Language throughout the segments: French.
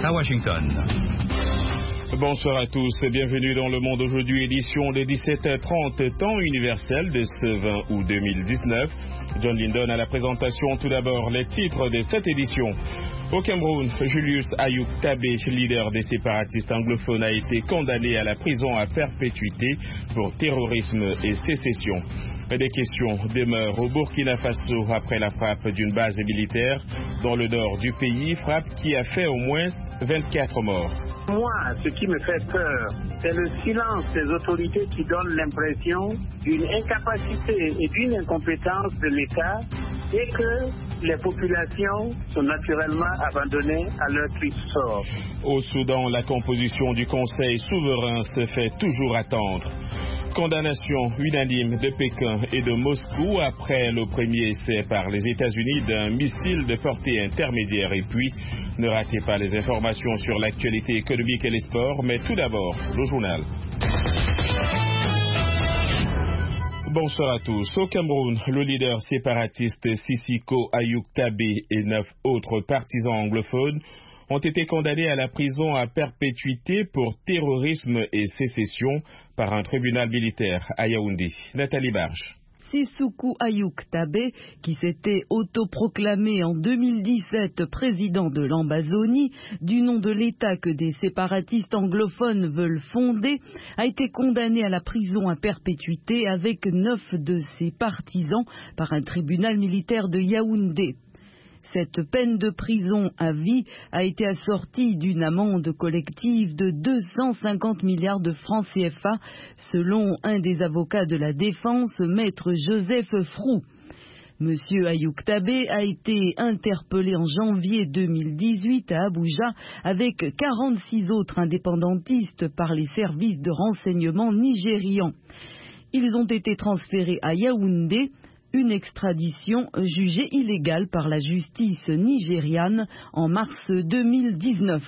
à Washington. Bonsoir à tous, bienvenue dans Le Monde aujourd'hui, édition de 17h30, temps universel de ce 20 août 2019. John Lindon à la présentation. Tout d'abord, les titres de cette édition. Au Cameroun, Julius Ayuk Tabé, leader des séparatistes anglophones, a été condamné à la prison à perpétuité pour terrorisme et sécession. Des questions demeurent au Burkina Faso après la frappe d'une base militaire dans le nord du pays, frappe qui a fait au moins 24 morts. Moi, ce qui me fait peur, c'est le silence des autorités qui donne l'impression d'une incapacité et d'une incompétence de l'État et que les populations sont naturellement abandonnées à leur triste sort. Au Soudan, la composition du Conseil souverain se fait toujours attendre. Condamnation unanime de Pékin et de Moscou après le premier essai par les États-Unis d'un missile de portée intermédiaire. Et puis, ne ratez pas les informations sur l'actualité économique et les sports, mais tout d'abord, le journal. Bonsoir à tous. Au Cameroun, le leader séparatiste Sissiko Ayuk Tabé et 9 autres partisans anglophones ont été condamnés à la prison à perpétuité pour terrorisme et sécession par un tribunal militaire à Yaoundé. Nathalie Barge. Sissoko Ayuk Tabé, qui s'était autoproclamé en 2017 président de l'Ambazonie, du nom de l'État que des séparatistes anglophones veulent fonder, a été condamné à la prison à perpétuité avec 9 de ses partisans par un tribunal militaire de Yaoundé. Cette peine de prison à vie a été assortie d'une amende collective de 250 milliards de francs CFA, selon un des avocats de la défense, maître Joseph Frou. Monsieur Ayuk Tabé a été interpellé en janvier 2018 à Abuja avec 46 autres indépendantistes par les services de renseignement nigérians. Ils ont été transférés à Yaoundé, une extradition jugée illégale par la justice nigériane en mars 2019.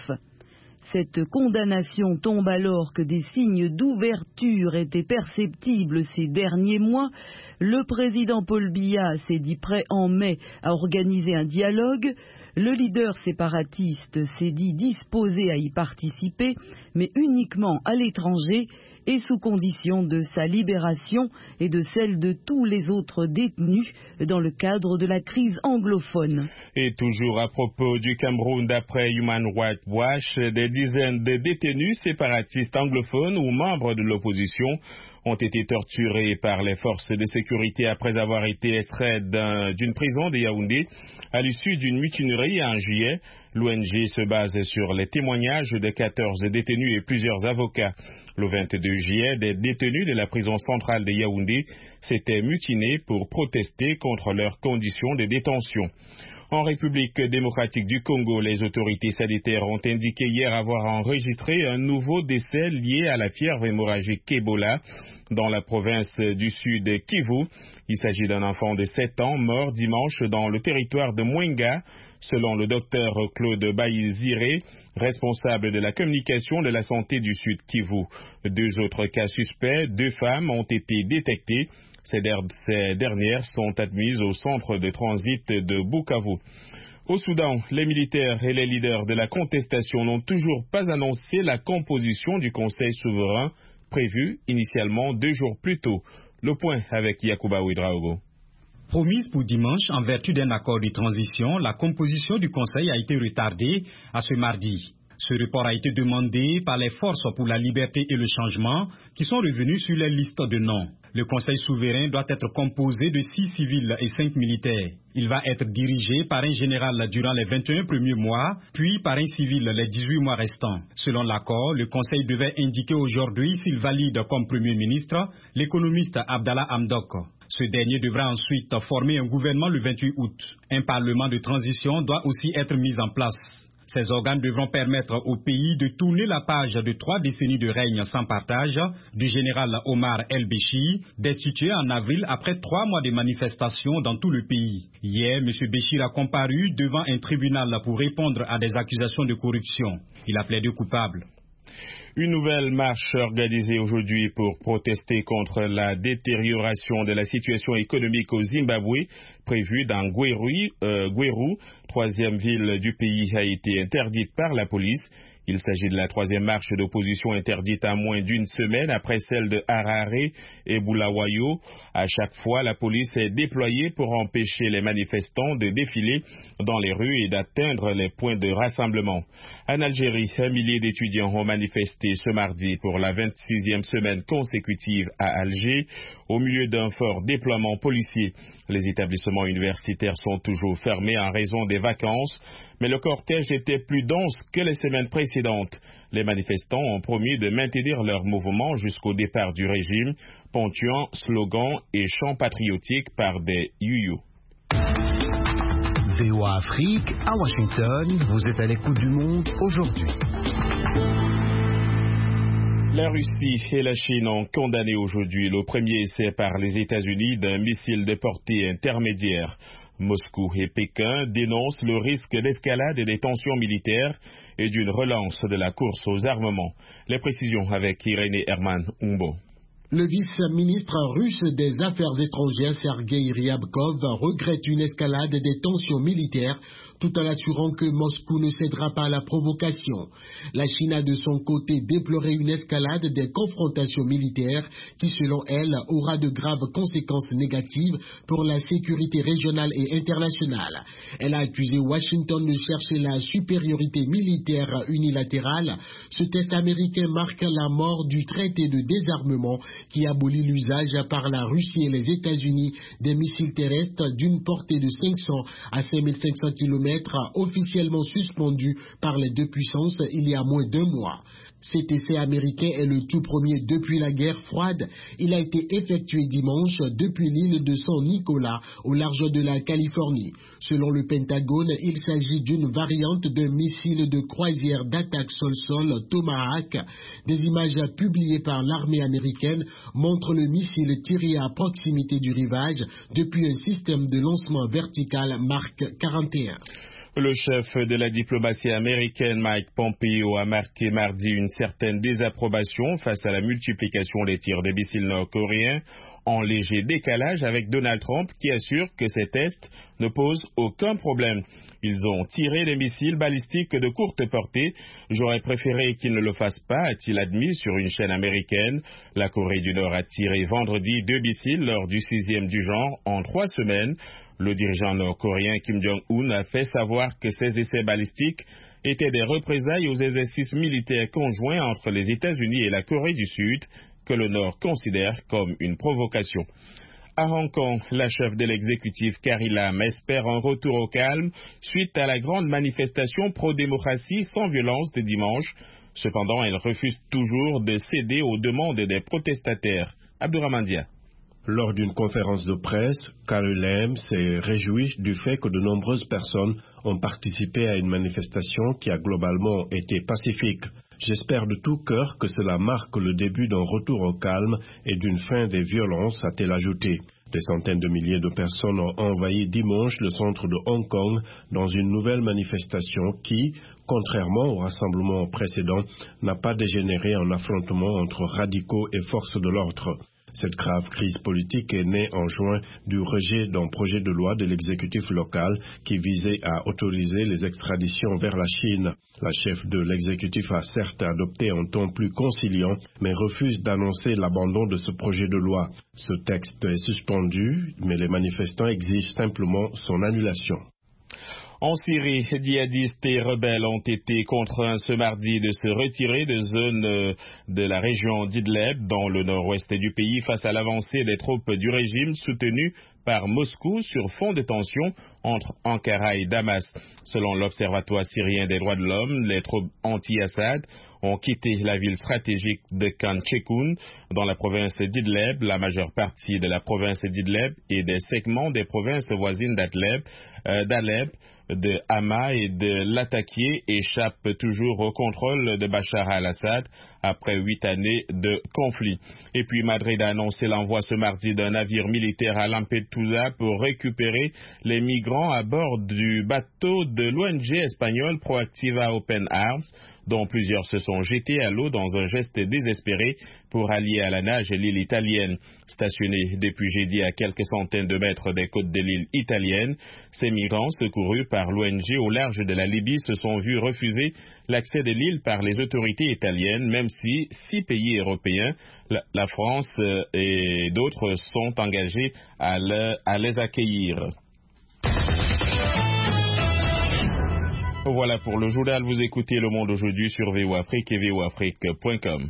Cette condamnation tombe alors que des signes d'ouverture étaient perceptibles ces derniers mois. Le président Paul Biya s'est dit prêt en mai à organiser un dialogue. Le leader séparatiste s'est dit disposé à y participer, mais uniquement à l'étranger et sous condition de sa libération et de celle de tous les autres détenus dans le cadre de la crise anglophone. Et toujours à propos du Cameroun, d'après Human Rights Watch, des dizaines de détenus séparatistes anglophones ou membres de l'opposition ont été torturés par les forces de sécurité après avoir été extraits d'une prison de Yaoundé à l'issue d'une mutinerie en juillet. L'ONG se base sur les témoignages de 14 détenus et plusieurs avocats. Le 22 juillet, des détenus de la prison centrale de Yaoundé s'étaient mutinés pour protester contre leurs conditions de détention. En République démocratique du Congo, les autorités sanitaires ont indiqué hier avoir enregistré un nouveau décès lié à la fièvre hémorragique Ebola dans la province du Sud Kivu. Il s'agit d'un enfant de 7 ans mort dimanche dans le territoire de Mwenga, selon le docteur Claude Bayizire, responsable de la communication de la santé du Sud Kivu. 2 autres cas suspects, 2 femmes, ont été détectés. Ces dernières sont admises au centre de transit de Bukavu. Au Soudan, les militaires et les leaders de la contestation n'ont toujours pas annoncé la composition du Conseil souverain prévu initialement 2 jours plus tôt. Le point avec Yacouba Ouedraogo. Promise pour dimanche en vertu d'un accord de transition, la composition du Conseil a été retardée à ce mardi. Ce report a été demandé par les forces pour la liberté et le changement qui sont revenus sur les listes de noms. Le Conseil souverain doit être composé de 6 civils et 5 militaires. Il va être dirigé par un général durant les 21 premiers mois, puis par un civil les 18 mois restants. Selon l'accord, le Conseil devait indiquer aujourd'hui s'il valide comme Premier ministre l'économiste Abdallah Hamdok. Ce dernier devra ensuite former un gouvernement le 28 août. Un parlement de transition doit aussi être mis en place. Ces organes devront permettre au pays de tourner la page de 3 décennies de règne sans partage du général Omar El-Béchir, destitué en avril après 3 mois de manifestations dans tout le pays. Hier, M. Béchir a comparu devant un tribunal pour répondre à des accusations de corruption. Il a plaidé coupable. Une nouvelle marche organisée aujourd'hui pour protester contre la détérioration de la situation économique au Zimbabwe, prévue dans Gweru, troisième ville du pays, a été interdite par la police. Il s'agit de la troisième marche d'opposition interdite à moins d'une semaine après celle de Harare et Bulawayo. À chaque fois, la police est déployée pour empêcher les manifestants de défiler dans les rues et d'atteindre les points de rassemblement. En Algérie, 1 millier d'étudiants ont manifesté ce mardi pour la 26e semaine consécutive à Alger, au milieu d'un fort déploiement policier. Les établissements universitaires sont toujours fermés en raison des vacances, mais le cortège était plus dense que les semaines précédentes. Les manifestants ont promis de maintenir leur mouvement jusqu'au départ du régime, ponctuant slogans et chants patriotiques par des youyou. VOA Afrique, à Washington, vous êtes à l'écoute du monde aujourd'hui. La Russie et la Chine ont condamné aujourd'hui le premier essai par les États-Unis d'un missile de portée intermédiaire. Moscou et Pékin dénoncent le risque d'escalade des tensions militaires et d'une relance de la course aux armements. Les précisions avec Irénée Herman Umbo. Le vice-ministre russe des Affaires étrangères Sergei Ryabkov regrette une escalade des tensions militaires tout en assurant que Moscou ne cédera pas à la provocation. La Chine a de son côté déploré une escalade des confrontations militaires qui, selon elle, aura de graves conséquences négatives pour la sécurité régionale et internationale. Elle a accusé Washington de chercher la supériorité militaire unilatérale. Ce test américain marque la mort du traité de désarmement qui abolit l'usage par la Russie et les États-Unis des missiles terrestres d'une portée de 500 à 5500 km, officiellement suspendu par les deux puissances il y a moins d'1 mois. Cet essai américain est le tout premier depuis la guerre froide. Il a été effectué dimanche depuis l'île de San Nicolas, au large de la Californie. Selon le Pentagone, il s'agit d'une variante d'un missile de croisière d'attaque sol-sol Tomahawk. Des images publiées par l'armée américaine montrent le missile tiré à proximité du rivage depuis un système de lancement vertical Mark 41. Le chef de la diplomatie américaine, Mike Pompeo, a marqué mardi une certaine désapprobation face à la multiplication des tirs de missiles nord-coréens, en léger décalage avec Donald Trump qui assure que ces tests ne posent aucun problème. Ils ont tiré des missiles balistiques de courte portée. J'aurais préféré qu'ils ne le fassent pas, a-t-il admis sur une chaîne américaine. La Corée du Nord a tiré vendredi 2 missiles lors du 6e du genre en 3 semaines. Le dirigeant nord-coréen Kim Jong-un a fait savoir que ces essais balistiques étaient des représailles aux exercices militaires conjoints entre les États-Unis et la Corée du Sud, que le Nord considère comme une provocation. À Hong Kong, la chef de l'exécutif Carrie Lam espère un retour au calme suite à la grande manifestation pro-démocratie sans violence de dimanche. Cependant, elle refuse toujours de céder aux demandes des protestataires. Abdourahmane Dia. Lors d'une conférence de presse, Carrie Lam s'est réjoui du fait que de nombreuses personnes ont participé à une manifestation qui a globalement été pacifique. J'espère de tout cœur que cela marque le début d'un retour au calme et d'une fin des violences, a-t-elle ajouté. Des centaines de milliers de personnes ont envahi dimanche le centre de Hong Kong dans une nouvelle manifestation qui, contrairement au rassemblement précédent, n'a pas dégénéré en affrontement entre radicaux et forces de l'ordre. Cette grave crise politique est née en juin du rejet d'un projet de loi de l'exécutif local qui visait à autoriser les extraditions vers la Chine. La chef de l'exécutif a certes adopté un ton plus conciliant, mais refuse d'annoncer l'abandon de ce projet de loi. Ce texte est suspendu, mais les manifestants exigent simplement son annulation. En Syrie, djihadistes et rebelles ont été contraints ce mardi de se retirer de zones de la région d'Idlib, dans le nord-ouest du pays, face à l'avancée des troupes du régime soutenues par Moscou sur fond de tension entre Ankara et Damas. Selon l'Observatoire syrien des droits de l'homme, les troupes anti-Assad ont quitté la ville stratégique de Khan Cheikhoun dans la province d'Idlib. La majeure partie de la province d'Idlib et des segments des provinces voisines d'Alep, de Hama et de Latakia échappent toujours au contrôle de Bachar al-Assad, après 8 années de conflit. Et puis Madrid a annoncé l'envoi ce mardi d'un navire militaire à Lampedusa pour récupérer les migrants à bord du bateau de l'ONG espagnole Proactiva Open Arms, dont plusieurs se sont jetés à l'eau dans un geste désespéré pour allier à la nage l'île italienne. Stationnés depuis jeudi à quelques centaines de mètres des côtes de l'île italienne, ces migrants secourus par l'ONG au large de la Libye se sont vus refuser l'accès de l'île par les autorités italiennes, même si 6 pays européens, la France et d'autres, sont engagés à les accueillir. Voilà pour le journal. Vous écoutez Le Monde aujourd'hui sur VOA Afrique et voafrique.com.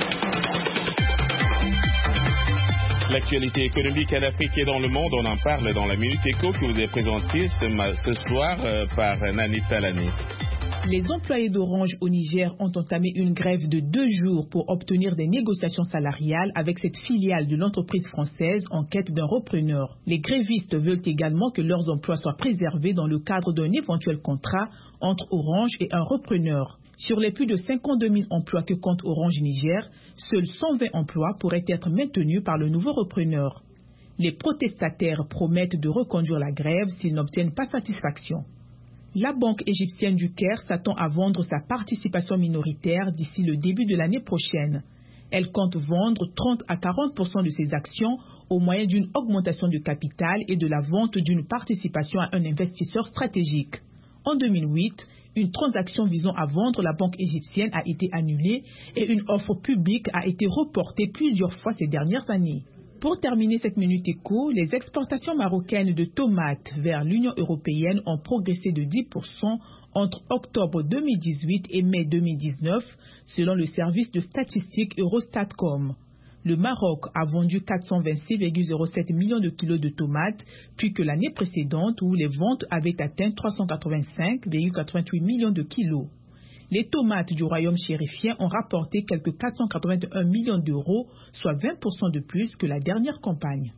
L'actualité économique en Afrique et dans le monde, on en parle dans la Minute Éco qui vous est présentée ce soir par Nani Talani. Les employés d'Orange au Niger ont entamé une grève de 2 jours pour obtenir des négociations salariales avec cette filiale de l'entreprise française en quête d'un repreneur. Les grévistes veulent également que leurs emplois soient préservés dans le cadre d'un éventuel contrat entre Orange et un repreneur. Sur les plus de 52 000 emplois que compte Orange Niger, seuls 120 emplois pourraient être maintenus par le nouveau repreneur. Les protestataires promettent de reconduire la grève s'ils n'obtiennent pas satisfaction. La banque égyptienne du Caire s'attend à vendre sa participation minoritaire d'ici le début de l'année prochaine. Elle compte vendre 30 à 40% de ses actions au moyen d'une augmentation de capital et de la vente d'une participation à un investisseur stratégique. En 2008, une transaction visant à vendre la banque égyptienne a été annulée et une offre publique a été reportée plusieurs fois ces dernières années. Pour terminer cette Minute Éco, les exportations marocaines de tomates vers l'Union européenne ont progressé de 10% entre octobre 2018 et mai 2019, selon le service de statistique Eurostatcom. Le Maroc a vendu 426,07 millions de kilos de tomates, puis que l'année précédente où les ventes avaient atteint 385,88 millions de kilos. Les tomates du royaume chérifien ont rapporté quelques 481 millions d'euros, soit 20% de plus que la dernière campagne.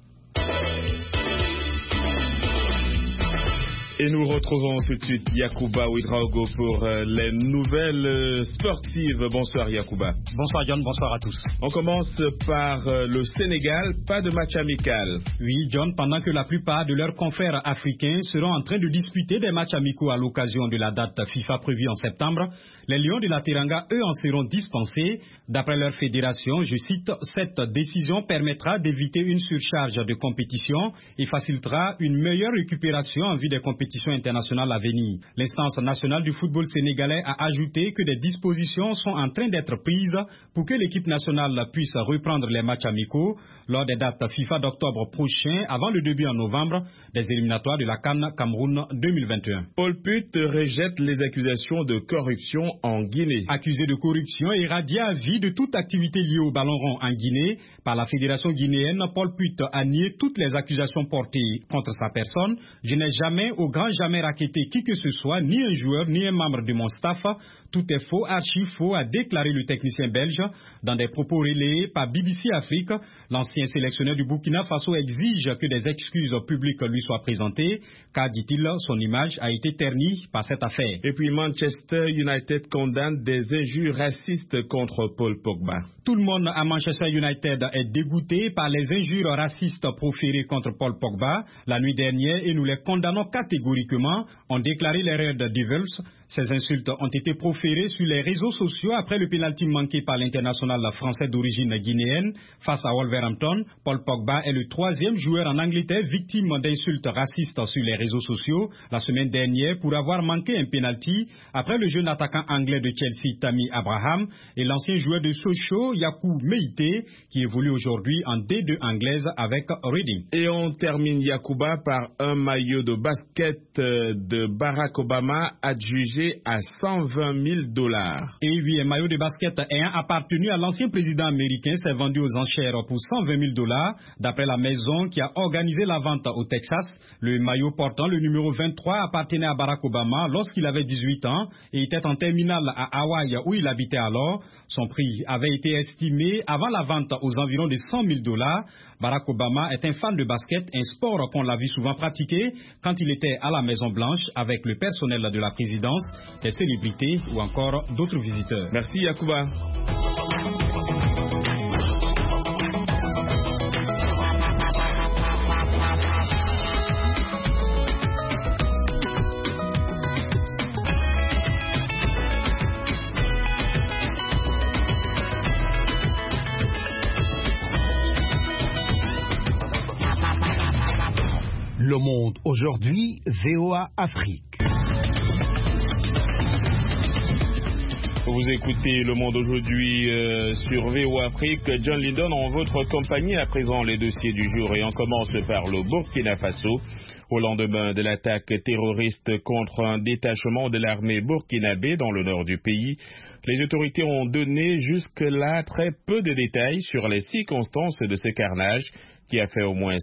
Et nous retrouvons tout de suite Yacouba Ouedraogo pour les nouvelles sportives. Bonsoir Yacouba. Bonsoir John, bonsoir à tous. On commence par le Sénégal, pas de match amical. Oui John, pendant que la plupart de leurs confrères africains seront en train de disputer des matchs amicaux à l'occasion de la date FIFA prévue en septembre, les Lions de la Teranga, eux, en seront dispensés. D'après leur fédération, je cite, cette décision permettra d'éviter une surcharge de compétition et facilitera une meilleure récupération en vue des compétitions internationales à venir. L'instance nationale du football sénégalais a ajouté que des dispositions sont en train d'être prises pour que l'équipe nationale puisse reprendre les matchs amicaux lors des dates FIFA d'octobre prochain, avant le début en novembre des éliminatoires de la CAN Cameroun 2021. Paul Putt rejette les accusations de corruption en Guinée. Accusé de corruption et radié à vie de toute activité liée au ballon rond en Guinée par la fédération guinéenne, Paul Putt a nié toutes les accusations portées contre sa personne. Je n'ai jamais, au grand jamais, racketté qui que ce soit, ni un joueur, ni un membre de mon staff. Tout est faux, archi faux, a déclaré le technicien belge dans des propos relayés par BBC Afrique. L'ancien sélectionneur du Burkina Faso exige que des excuses publiques lui soient présentées, car, dit-il, son image a été ternie par cette affaire. Et puis Manchester United condamne des injures racistes contre Paul Pogba. Tout le monde à Manchester United est dégoûté par les injures racistes proférées contre Paul Pogba la nuit dernière et nous les condamnons catégoriquement, ont déclaré les Red Devils. Ces insultes ont été proférées sur les réseaux sociaux après le pénalty manqué par l'international français d'origine guinéenne face à Wolverhampton. Paul Pogba est le 3e joueur en Angleterre victime d'insultes racistes sur les réseaux sociaux la semaine dernière pour avoir manqué un pénalty après le jeune attaquant anglais de Chelsea Tammy Abraham et l'ancien joueur de Sochaux Yakou Meïté qui évolue aujourd'hui en D2 anglaise avec Reading. Et on termine Yacouba par un maillot de basket de Barack Obama adjugé à $120 000. Et oui, un maillot de basket ayant appartenu à l'ancien président américain s'est vendu aux enchères pour $120 000 d'après la maison qui a organisé la vente au Texas. Le maillot portant le numéro 23 appartenait à Barack Obama lorsqu'il avait 18 ans et était en terminale à Hawaï où il habitait alors. Son prix avait été estimé avant la vente aux environs de $100 000. Barack Obama est un fan de basket, un sport qu'on l'a vu souvent pratiquer quand il était à la Maison-Blanche avec le personnel de la présidence, les célébrités ou encore d'autres visiteurs. Merci Yacouba. Monde aujourd'hui, VOA Afrique. Vous écoutez Le Monde aujourd'hui sur VOA Afrique. John Lindon en votre compagnie. À présent, les dossiers du jour et on commence par le Burkina Faso. Au lendemain de l'attaque terroriste contre un détachement de l'armée burkinabé dans le nord du pays, les autorités ont donné jusque-là très peu de détails sur les circonstances de ce carnage qui a fait au moins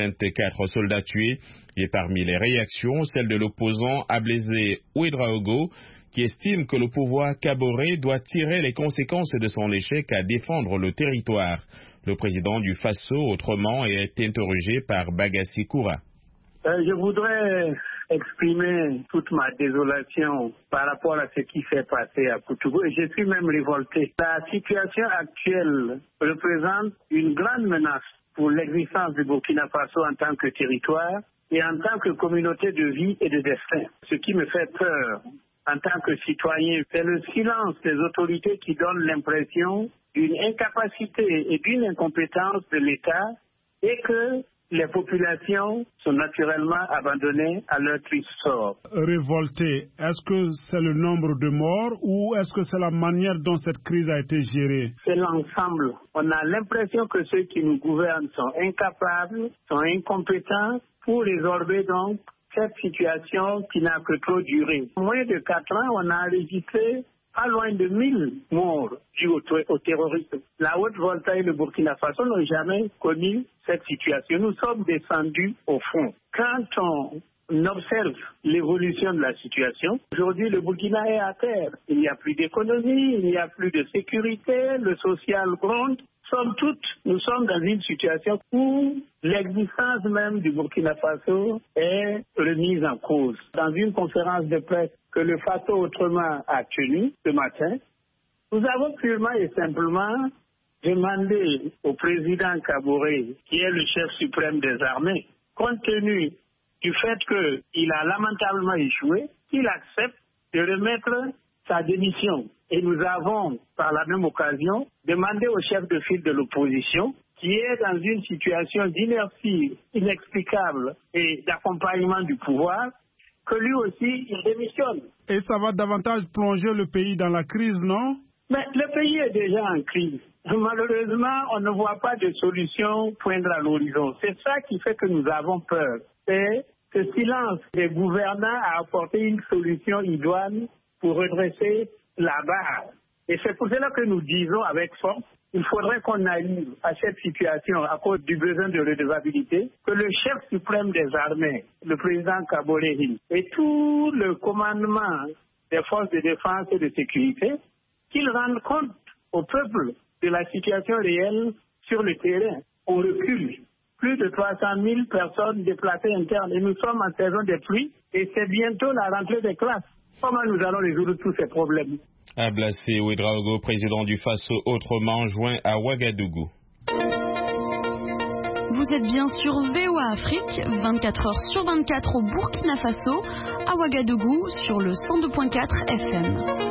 24 soldats tués. Et parmi les réactions, celle de l'opposant Ablaise Ouedraogo, qui estime que le pouvoir caboré doit tirer les conséquences de son échec à défendre le territoire. Le président du Faso, autrement, est interrogé par Bagassi Koura. Je voudrais exprimer toute ma désolation par rapport à ce qui s'est passé à Koutougou et je suis même révolté. La situation actuelle représente une grande menace pour l'existence du Burkina Faso en tant que territoire et en tant que communauté de vie et de destin. Ce qui me fait peur en tant que citoyen, c'est le silence des autorités qui donne l'impression d'une incapacité et d'une incompétence de l'État et que les populations sont naturellement abandonnées à leur triste sort. Révolté, est-ce que c'est le nombre de morts ou est-ce que c'est la manière dont cette crise a été gérée? C'est l'ensemble. On a l'impression que ceux qui nous gouvernent sont incapables, sont incompétents pour résorber donc cette situation qui n'a que trop duré. En moins de 4 ans, on a enregistré pas loin de 1000 morts dus au terrorisme. La Haute-Volta et le Burkina Faso n'ont jamais connu cette situation. Nous sommes descendus au fond. Quand on observe l'évolution de la situation, aujourd'hui le Burkina est à terre. Il n'y a plus d'économie, il n'y a plus de sécurité, le social gronde. Somme toute, nous sommes dans une situation où l'existence même du Burkina Faso est remise en cause. Dans une conférence de presse que le Faso autrement a tenue ce matin, nous avons purement et simplement demandé au président Kaboré, qui est le chef suprême des armées, compte tenu du fait qu'il a lamentablement échoué, qu'il accepte de remettre sa démission. Et nous avons, par la même occasion, demandé au chef de file de l'opposition, qui est dans une situation d'inertie inexplicable et d'accompagnement du pouvoir, que lui aussi, il démissionne. Et ça va davantage plonger le pays dans la crise, non? Mais le pays est déjà en crise. Malheureusement, on ne voit pas de solution poindre à l'horizon. C'est ça qui fait que nous avons peur. C'est ce silence des gouvernants à apporter une solution idoine pour redresser la barre. Et c'est pour cela que nous disons avec force, il faudrait qu'on arrive à cette situation à cause du besoin de redevabilité, que le chef suprême des armées, le président Kaboré et tout le commandement des forces de défense et de sécurité, qu'ils rendent compte au peuple de la situation réelle sur le terrain. On recule. Plus de 300 000 personnes déplacées internes et nous sommes en saison des pluies et c'est bientôt la rentrée des classes. Comment nous allons résoudre tous ces problèmes? Ablaise Ouedraogo, président du Faso, autrement joint à Ouagadougou. Vous êtes bien sur VOA Afrique, 24 heures sur 24 au Burkina Faso, à Ouagadougou sur le 102.4 FM.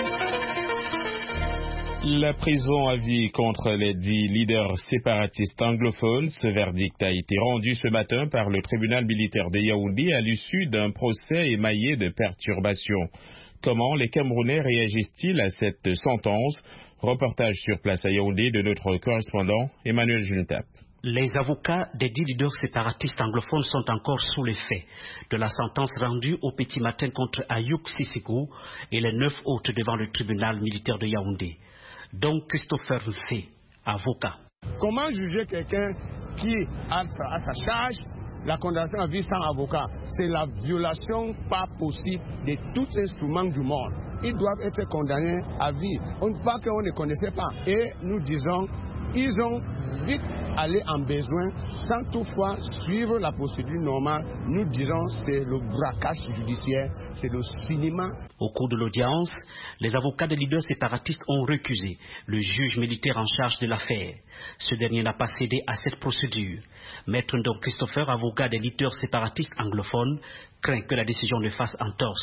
La prison à vie contre les 10 leaders séparatistes anglophones. Ce verdict a été rendu ce matin par le tribunal militaire de Yaoundé à l'issue d'un procès émaillé de perturbations. Comment les Camerounais réagissent-ils à cette sentence? Reportage sur place à Yaoundé de notre correspondant Emmanuel Junetap. Les avocats des 10 leaders séparatistes anglophones sont encore sous les faits de la sentence rendue au petit matin contre Ayouk Sissigou et les 9 autres devant le tribunal militaire de Yaoundé. Donc Christopher Nfé, avocat. Comment juger quelqu'un qui a à sa charge la condamnation à vie sans avocat? C'est la violation pas possible de tout instrument du monde. Ils doivent être condamnés à vie. On ne peut pas qu'on ne connaissait pas. Et nous disons, ils ont vite aller en besoin sans toutefois suivre la procédure normale. Nous disons c'est le braquage judiciaire, c'est le cinéma. Au cours de l'audience, les avocats des leaders séparatistes ont recusé le juge militaire en charge de l'affaire. Ce dernier n'a pas cédé à cette procédure. Maître Ndong Christopher, avocat des leaders séparatistes anglophones, craint que la décision ne fasse entorse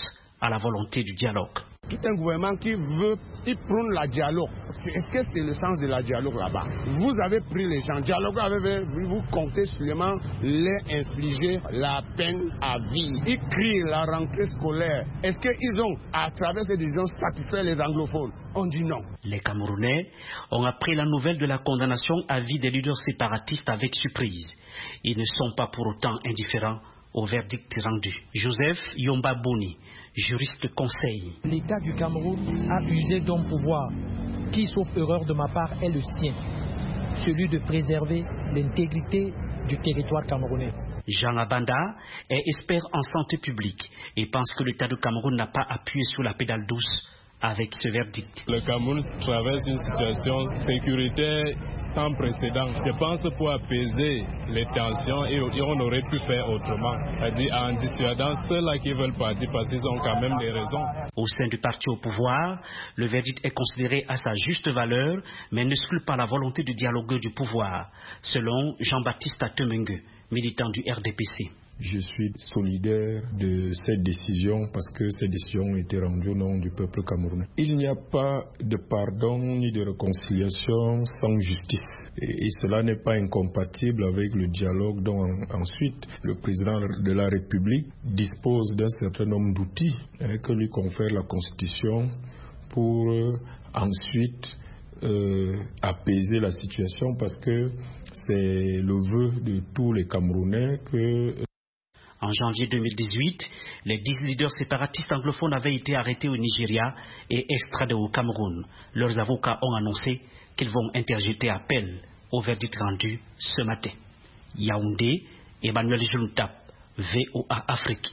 à la volonté du dialogue. Tout un gouvernement qui veut, il prône la dialogue. Est-ce que c'est le sens de la dialogue là-bas? Vous avez pris les gens, dialoguer avec vous comptez seulement les infliger la peine à vie. Ils crient la rentrée scolaire. Est-ce qu'ils ont, à travers ces décisions, satisfait les anglophones? On dit non. Les Camerounais ont appris la nouvelle de la condamnation à vie des leaders séparatistes avec surprise. Ils ne sont pas pour autant indifférents au verdict rendu. Joseph Yomba Boni, juriste conseil. L'État du Cameroun a usé d'un pouvoir qui, sauf erreur de ma part, est le sien, celui de préserver l'intégrité du territoire camerounais. Jean Abanda est expert en santé publique et pense que l'État du Cameroun n'a pas appuyé sur la pédale douce avec ce verdict. Le Cameroun traverse une situation sécuritaire sans précédent. Je pense pour apaiser les tensions et on aurait pu faire autrement. C'est-à-dire en dissuadant ceux-là qui veulent partir parce qu'ils ont quand même des raisons. Au sein du parti au pouvoir, le verdict est considéré à sa juste valeur, mais n'exclut pas la volonté de dialoguer du pouvoir, selon Jean-Baptiste Atemengue, militant du RDPC. Je suis solidaire de cette décision parce que cette décision a été rendue au nom du peuple camerounais. Il n'y a pas de pardon ni de réconciliation sans justice. Et cela n'est pas incompatible avec le dialogue dont ensuite le président de la République dispose d'un certain nombre d'outils que lui confère la Constitution pour ensuite apaiser la situation parce que c'est le vœu de tous les Camerounais que... En janvier 2018, les 10 leaders séparatistes anglophones avaient été arrêtés au Nigeria et extradés au Cameroun. Leurs avocats ont annoncé qu'ils vont interjeter appel au verdict rendu ce matin. Yaoundé, Emmanuel Juntap, VOA Afrique.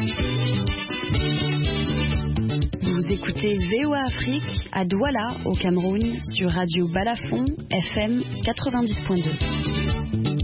Vous écoutez VOA Afrique à Douala, au Cameroun, sur Radio Balafon, FM 90.2.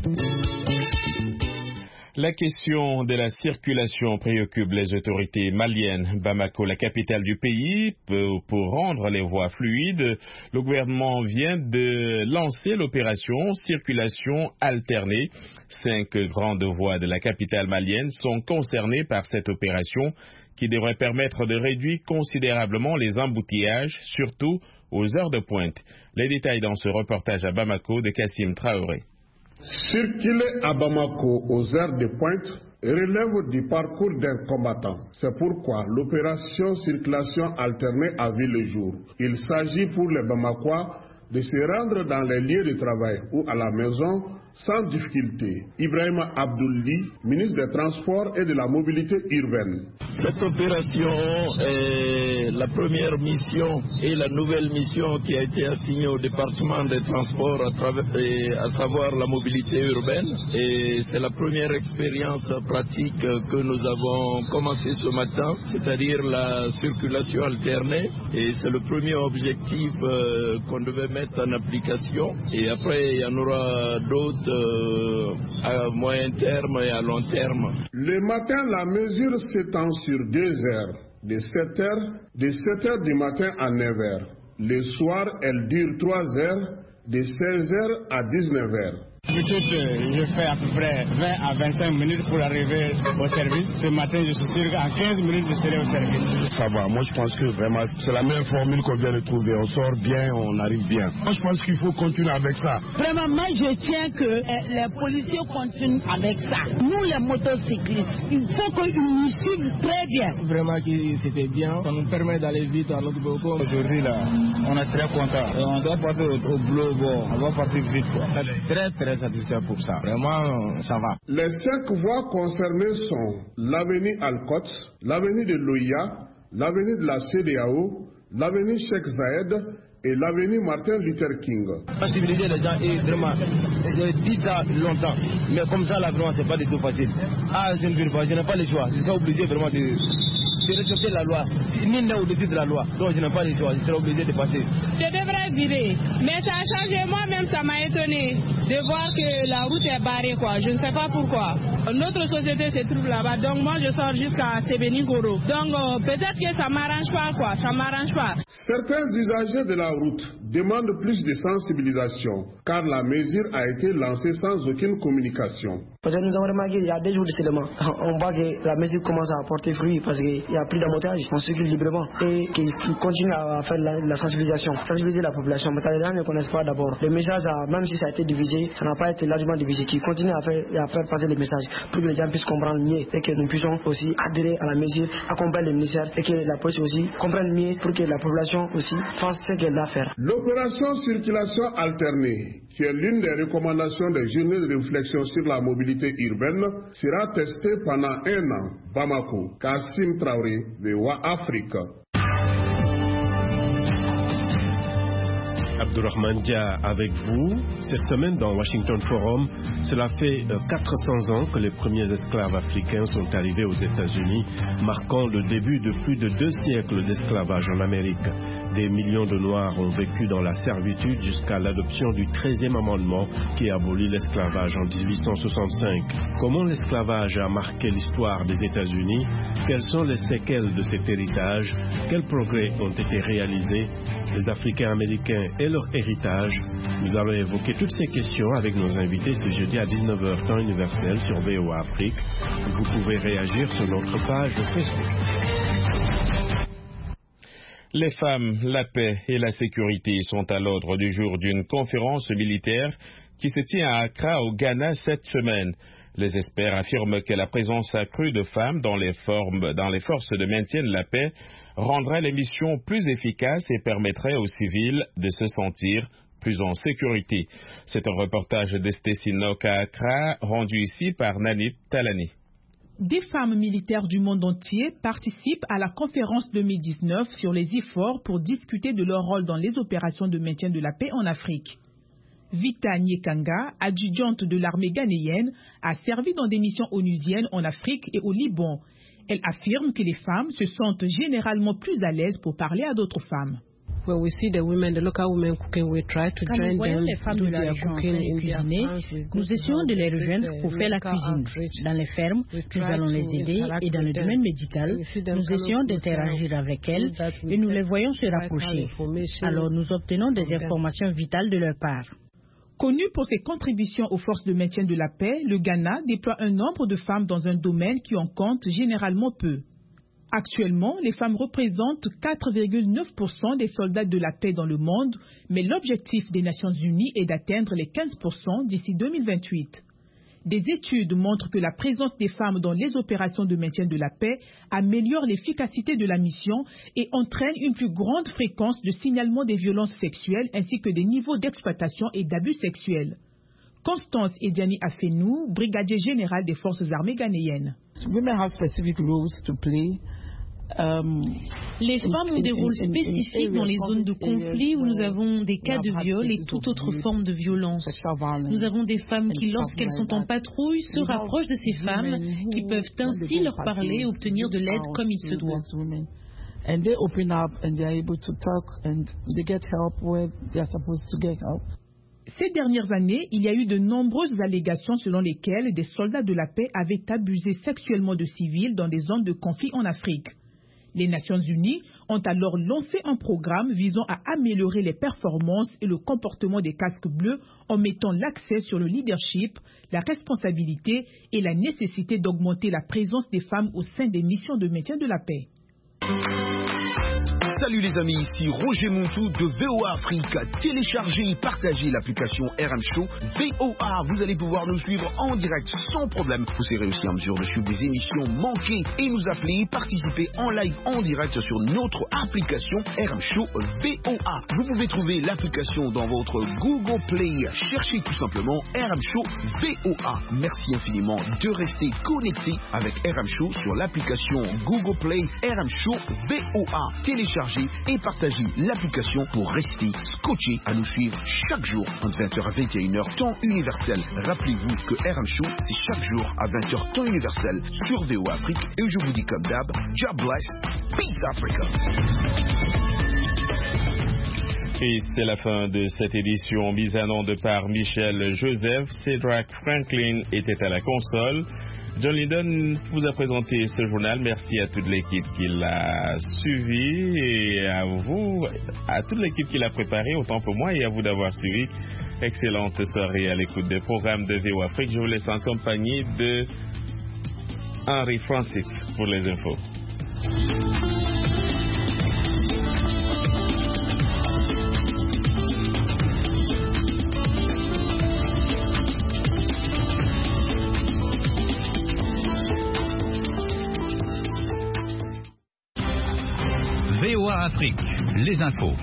La question de la circulation préoccupe les autorités maliennes. Bamako, la capitale du pays, pour rendre les voies fluides, le gouvernement vient de lancer l'opération circulation alternée. 5 grandes voies de la capitale malienne sont concernées par cette opération qui devrait permettre de réduire considérablement les embouteillages, surtout aux heures de pointe. Les détails dans ce reportage à Bamako de Kassim Traoré. Circuler à Bamako aux heures de pointe relève du parcours d'un combattant. C'est pourquoi l'opération circulation alternée a vu le jour. Il s'agit pour les Bamakois de se rendre dans les lieux de travail ou à la maison sans difficulté. Ibrahim Abdouli, ministre des Transports et de la Mobilité urbaine. Cette opération est la première mission et la nouvelle mission qui a été assignée au département des Transports à savoir la mobilité urbaine. Et c'est la première expérience pratique que nous avons commencé ce matin, c'est-à-dire la circulation alternée. Et c'est le premier objectif qu'on devait mettre en application. Et après, il y en aura d'autres à moyen terme et à long terme. Le matin, la mesure s'étend sur 2 heures, de 7 heures du matin à 9 heures. Le soir, elle dure 3 heures, de 16 heures à 19 heures. Je fais à peu près 20 à 25 minutes pour arriver au service. Ce matin, je suis sûr qu'en 15 minutes, je serai au service. Ça va, moi je pense que vraiment, c'est la meilleure formule qu'on vient de trouver. On sort bien, on arrive bien. Moi je pense qu'il faut continuer avec ça. Vraiment, moi je tiens que les policiers continuent avec ça. Nous les motocyclistes, il faut qu'ils nous suivent très bien. Vraiment que c'était bien, ça nous permet d'aller vite à notre boulot. Aujourd'hui là, on est très contents. On doit partir au boulot, on doit partir vite quoi. Très satisfait pour ça. Vraiment, ça va. Les 5 voies concernées sont l'avenue Alcott, l'avenue de Loya, l'avenue de la CEDEAO, l'avenue Cheikh Zayed et l'avenue Martin Luther King. Sensibiliser les gens est vraiment, je dis ça longtemps, mais comme ça là vraiment c'est pas du tout facile. Ah je ne veux pas, je n'ai pas le choix, je suis obligé vraiment de respecter la loi. Nul n'est au-dessus de la loi, donc je n'ai pas le choix, je serai obligé de passer. Je devrais virer, mais ça a changé, moi-même ça m'a étonné de voir que la route est barrée quoi, je ne sais pas pourquoi. Notre société se trouve là-bas, donc moi je sors jusqu'à Sebeningoro. Donc peut-être que ça m'arrange pas quoi, ça m'arrange pas. Certains usagers de la route demandent plus de sensibilisation, car la mesure a été lancée sans aucune communication. Parce que nous avons remarqué il y a des jours seulement, on voit que la mesure commence à porter fruit parce qu'il n'y a plus d'embouteillage, on circule librement et qu'il continue à faire la sensibilisation, sensibiliser la population. Mais les gens ne connaissent pas d'abord. Le message, même si ça a été divisé, ça n'a pas été largement divisé, qui continue à faire passer les messages pour que les gens puissent comprendre mieux et que nous puissions aussi adhérer à la mesure, accompagner le ministère et que la police aussi comprenne mieux pour que la population aussi fasse ce qu'elle a à faire. L'opération circulation alternée, qui est l'une des recommandations des journées de réflexion sur la mobilité urbaine, sera testée pendant 1 an. Bamako, Kassim Traoré, VOA Afrique. Abdourahmane Dia avec vous. Cette semaine dans Washington Forum, cela fait 400 ans que les premiers esclaves africains sont arrivés aux États-Unis, marquant le début de plus de 2 siècles d'esclavage en Amérique. Des millions de Noirs ont vécu dans la servitude jusqu'à l'adoption du 13e amendement qui abolit l'esclavage en 1865. Comment l'esclavage a marqué l'histoire des États-Unis? Quelles sont les séquelles de cet héritage? Quels progrès ont été réalisés? Les Africains américains et leur héritage? Nous allons évoquer toutes ces questions avec nos invités ce jeudi à 19h temps universel sur VOA Afrique. Vous pouvez réagir sur notre page de Facebook. Les femmes, la paix et la sécurité sont à l'ordre du jour d'une conférence militaire qui se tient à Accra au Ghana cette semaine. Les experts affirment que la présence accrue de femmes dans les forces de maintien de la paix rendrait les missions plus efficaces et permettrait aux civils de se sentir plus en sécurité. C'est un reportage d'Estécie Nok à Accra, rendu ici par Nanit Talani. Des femmes militaires du monde entier participent à la conférence 2019 sur les efforts pour discuter de leur rôle dans les opérations de maintien de la paix en Afrique. Vita Nyekanga, adjudante de l'armée ghanéenne, a servi dans des missions onusiennes en Afrique et au Liban. Elle affirme que les femmes se sentent généralement plus à l'aise pour parler à d'autres femmes. Quand nous voyons les femmes de la région en train de cuisiner, nous essayons de les rejoindre pour faire la cuisine. Dans les fermes, nous allons les aider et dans le domaine médical, nous essayons d'interagir avec elles et nous les voyons se rapprocher. Alors nous obtenons des informations vitales de leur part. Connu pour ses contributions aux forces de maintien de la paix, le Ghana déploie un nombre de femmes dans un domaine qui en compte généralement peu. Actuellement, les femmes représentent 4,9% des soldats de la paix dans le monde, mais l'objectif des Nations Unies est d'atteindre les 15% d'ici 2028. Des études montrent que la présence des femmes dans les opérations de maintien de la paix améliore l'efficacité de la mission et entraîne une plus grande fréquence de signalement des violences sexuelles ainsi que des niveaux d'exploitation et d'abus sexuels. Constance Ediani Afenou, brigadier général des forces armées ghanéennes. Les femmes ont des rôles spécifiques dans les zones de conflit où nous avons des cas de viol et toute autre forme de violence. Nous avons des femmes qui, lorsqu'elles sont en patrouille, se rapprochent de ces femmes qui peuvent ainsi leur parler et obtenir de l'aide comme il se doit. Ces dernières années, il y a eu de nombreuses allégations selon lesquelles des soldats de la paix avaient abusé sexuellement de civils dans des zones de conflit en Afrique. Les Nations Unies ont alors lancé un programme visant à améliorer les performances et le comportement des casques bleus en mettant l'accent sur le leadership, la responsabilité et la nécessité d'augmenter la présence des femmes au sein des missions de maintien de la paix. Salut les amis, ici Roger Montou de VOA Afrique. Téléchargez et partagez l'application RM Show VOA. Vous allez pouvoir nous suivre en direct sans problème. Vous serez aussi en mesure de suivre des émissions manquées et nous appeler, participer en live en direct sur notre application RM Show VOA. Vous pouvez trouver l'application dans votre Google Play. Cherchez tout simplement RM Show VOA. Merci infiniment de rester connecté avec RM Show sur l'application Google Play RM Show VOA. Téléchargez et partagez l'application pour rester scotché à nous suivre chaque jour entre 20h à 21h temps universel. Rappelez-vous que RM Show c'est chaque jour à 20h temps universel sur VOA Afrique et je vous dis comme d'hab, God bless, peace Africa. Et c'est la fin de cette édition mise à nom de par Michel Joseph. Cédric Franklin était à la console. John Lydon vous a présenté ce journal. Merci à toute l'équipe qui l'a suivi et à vous, à toute l'équipe qui l'a préparé, autant pour moi, et à vous d'avoir suivi. Excellente soirée à l'écoute des programmes de VOA Afrique. Je vous laisse en compagnie de Henry Francis pour les infos. VOA Afrique, les infos.